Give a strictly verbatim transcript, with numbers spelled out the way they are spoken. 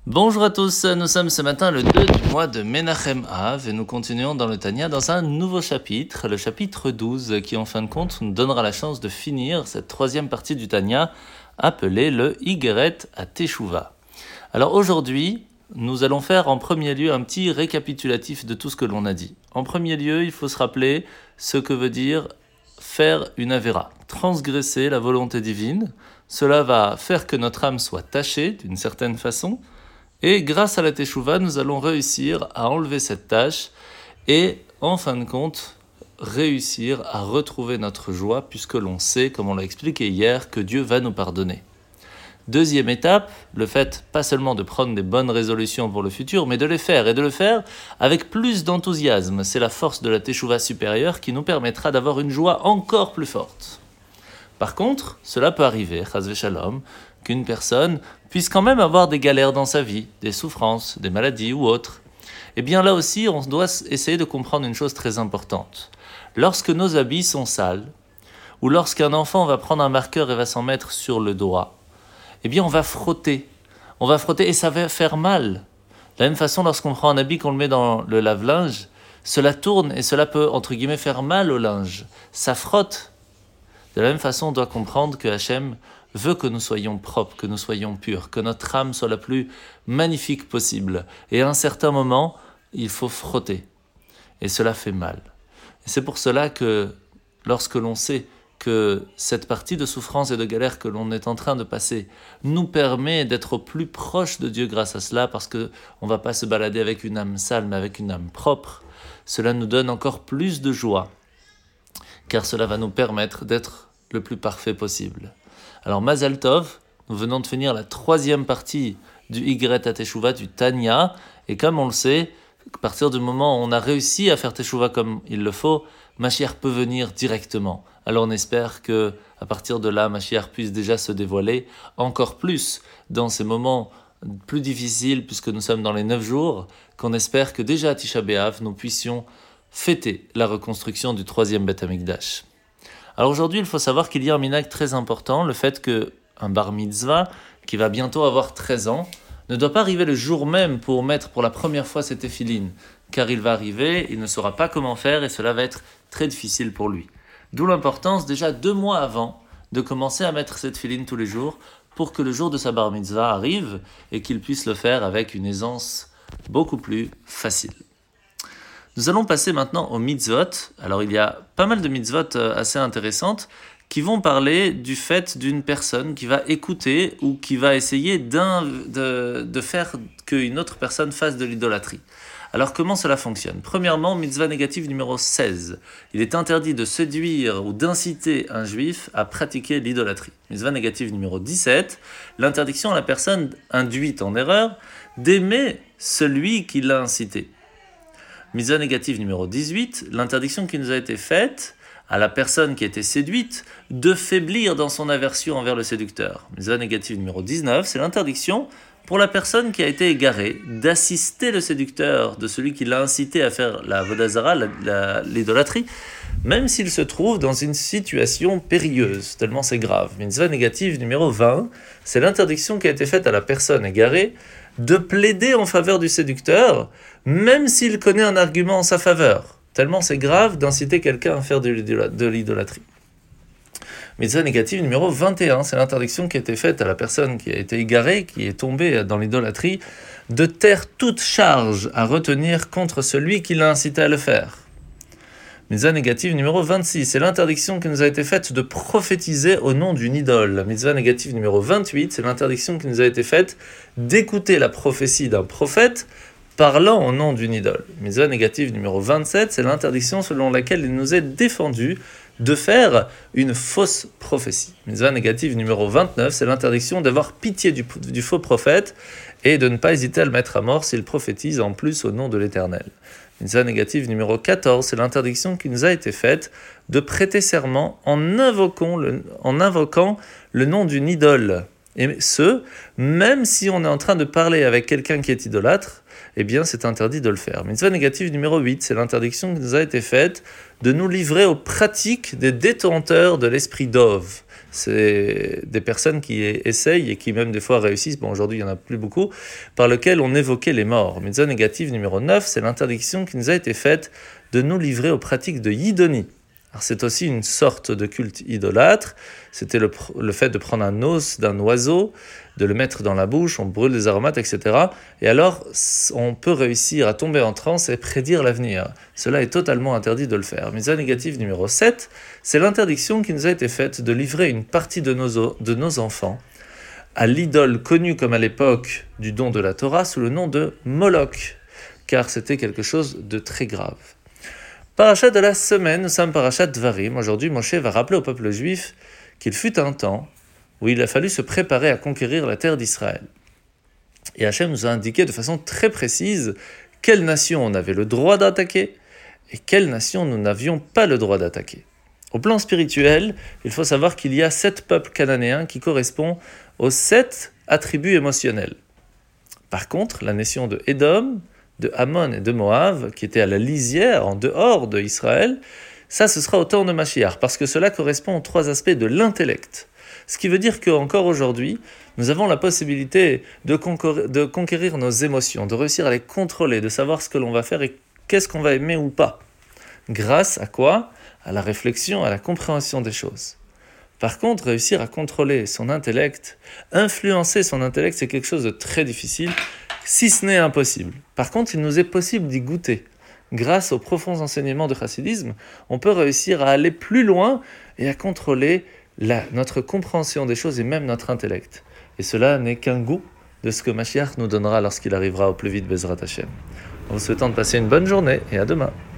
Bonjour à tous, nous sommes ce matin le deux du mois de Menachem Av et nous continuons dans le Tanya dans un nouveau chapitre, le chapitre douze, qui en fin de compte nous donnera la chance de finir cette troisième partie du Tanya appelée le Higeret à Teshuvah. Alors aujourd'hui, nous allons faire en premier lieu un petit récapitulatif de tout ce que l'on a dit. En premier lieu, il faut se rappeler ce que veut dire faire une avéra, transgresser la volonté divine. Cela va faire que notre âme soit tachée d'une certaine façon. Et grâce à la Teshuvah, nous allons réussir à enlever cette tâche et, en fin de compte, réussir à retrouver notre joie, puisque l'on sait, comme on l'a expliqué hier, que Dieu va nous pardonner. Deuxième étape, le fait pas seulement de prendre des bonnes résolutions pour le futur, mais de les faire, et de le faire avec plus d'enthousiasme. C'est la force de la Teshuvah supérieure qui nous permettra d'avoir une joie encore plus forte. Par contre, cela peut arriver, chas v'shalom, qu'une personne puisse quand même avoir des galères dans sa vie, des souffrances, des maladies ou autres. Et bien là aussi, on doit essayer de comprendre une chose très importante. Lorsque nos habits sont sales, ou lorsqu'un enfant va prendre un marqueur et va s'en mettre sur le doigt, eh bien on va frotter. On va frotter et ça va faire mal. De la même façon, lorsqu'on prend un habit, qu'on le met dans le lave-linge, cela tourne et cela peut, entre guillemets, faire mal au linge. Ça frotte. De la même façon, on doit comprendre que Hachem veut que nous soyons propres, que nous soyons purs, que notre âme soit la plus magnifique possible. Et à un certain moment, il faut frotter. Et cela fait mal. Et c'est pour cela que lorsque l'on sait que cette partie de souffrance et de galère que l'on est en train de passer nous permet d'être au plus proche de Dieu grâce à cela, parce qu'on ne va pas se balader avec une âme sale, mais avec une âme propre, cela nous donne encore plus de joie, car cela va nous permettre d'être le plus parfait possible. Alors Mazal Tov, nous venons de finir la troisième partie du Higeret à Teshuvah, du Tanya, et comme on le sait, à partir du moment où on a réussi à faire Teshuvah comme il le faut, Mashiach peut venir directement. Alors on espère que à partir de là, Mashiach puisse déjà se dévoiler encore plus dans ces moments plus difficiles, puisque nous sommes dans les neuf jours, qu'on espère que déjà à Tisha B'Av, nous puissions fêter la reconstruction du troisième Beth Amikdash. Alors aujourd'hui, il faut savoir qu'il y a un minhag très important, le fait qu'un bar mitzvah, qui va bientôt avoir treize ans, ne doit pas arriver le jour même pour mettre pour la première fois ses téphilines, car il va arriver, il ne saura pas comment faire et cela va être très difficile pour lui. D'où l'importance, déjà deux mois avant, de commencer à mettre ses téphilines tous les jours pour que le jour de sa bar mitzvah arrive et qu'il puisse le faire avec une aisance beaucoup plus facile. Nous allons passer maintenant aux mitzvot. Alors il y a pas mal de mitzvot assez intéressantes qui vont parler du fait d'une personne qui va écouter ou qui va essayer d'un, de, de faire qu'une autre personne fasse de l'idolâtrie. Alors comment cela fonctionne ? Premièrement, mitzvah négative numéro seize. Il est interdit de séduire ou d'inciter un juif à pratiquer l'idolâtrie. Mitzvah négative numéro dix-sept. L'interdiction à la personne induite en erreur d'aimer celui qui l'a incité. Mitzvah négative numéro dix-huit, l'interdiction qui nous a été faite à la personne qui a été séduite de faiblir dans son aversion envers le séducteur. Mitzvah négative numéro dix-neuf, c'est l'interdiction pour la personne qui a été égarée d'assister le séducteur de celui qui l'a incité à faire la avodah zara, la, la, l'idolâtrie, même s'il se trouve dans une situation périlleuse, tellement c'est grave. Mitzvah négative numéro vingt, c'est l'interdiction qui a été faite à la personne égarée de plaider en faveur du séducteur, même s'il connaît un argument en sa faveur. Tellement c'est grave d'inciter quelqu'un à faire de l'idolâtrie. Mitzvah négative numéro vingt et un, c'est l'interdiction qui a été faite à la personne qui a été égarée, qui est tombée dans l'idolâtrie, de taire toute charge à retenir contre celui qui l'a incité à le faire. Mitzvah négative numéro vingt-six, c'est l'interdiction qui nous a été faite de prophétiser au nom d'une idole. Mitzvah négative numéro vingt-huit, c'est l'interdiction qui nous a été faite d'écouter la prophétie d'un prophète parlant au nom d'une idole. Mitzvah négative numéro vingt-sept, c'est l'interdiction selon laquelle il nous est défendu de faire une fausse prophétie. Mitzvah négative numéro vingt-neuf, c'est l'interdiction d'avoir pitié du, du faux prophète et de ne pas hésiter à le mettre à mort s'il prophétise en plus au nom de l'Éternel. Mitzvah négative numéro quatorze, c'est l'interdiction qui nous a été faite de prêter serment en invoquant le, en invoquant le nom d'une idole. Et ce, même si on est en train de parler avec quelqu'un qui est idolâtre, eh bien c'est interdit de le faire. Mitzvah négative numéro huit, c'est l'interdiction qui nous a été faite de nous livrer aux pratiques des détenteurs de l'esprit d'Ov. C'est des personnes qui essayent et qui même des fois réussissent, bon aujourd'hui il n'y en a plus beaucoup, par lequel on évoquait les morts. Mitzvah négative numéro neuf, c'est l'interdiction qui nous a été faite de nous livrer aux pratiques de Yidoni. Alors c'est aussi une sorte de culte idolâtre, c'était le, le fait de prendre un os d'un oiseau, de le mettre dans la bouche, on brûle des aromates, et cetera. Et alors on peut réussir à tomber en transe et prédire l'avenir. Cela est totalement interdit de le faire. Mitzvah négative numéro sept, c'est l'interdiction qui nous a été faite de livrer une partie de nos, de nos enfants à l'idole connue comme à l'époque du don de la Torah sous le nom de Moloch, car c'était quelque chose de très grave. Parachat de la semaine, nous sommes Parachat Dvarim. Aujourd'hui, Moshe va rappeler au peuple juif qu'il fut un temps où il a fallu se préparer à conquérir la terre d'Israël. Et Hachem nous a indiqué de façon très précise quelle nation on avait le droit d'attaquer et quelle nation nous n'avions pas le droit d'attaquer. Au plan spirituel, il faut savoir qu'il y a sept peuples cananéens qui correspondent aux sept attributs émotionnels. Par contre, la nation de Édom, de Ammon et de Moab, qui étaient à la lisière, en dehors de Israël, ça ce sera au temps de Mashiach, parce que cela correspond aux trois aspects de l'intellect. Ce qui veut dire qu'encore aujourd'hui, nous avons la possibilité de, concor- de conquérir nos émotions, de réussir à les contrôler, de savoir ce que l'on va faire et qu'est-ce qu'on va aimer ou pas. Grâce à quoi ? À la réflexion, à la compréhension des choses. Par contre, réussir à contrôler son intellect, influencer son intellect, c'est quelque chose de très difficile, si ce n'est impossible. Par contre, il nous est possible d'y goûter. Grâce aux profonds enseignements de chassidisme, on peut réussir à aller plus loin et à contrôler la, notre compréhension des choses et même notre intellect. Et cela n'est qu'un goût de ce que Mashiach nous donnera lorsqu'il arrivera au plus vite Bezrat Hashem. En vous souhaitant de passer une bonne journée et à demain.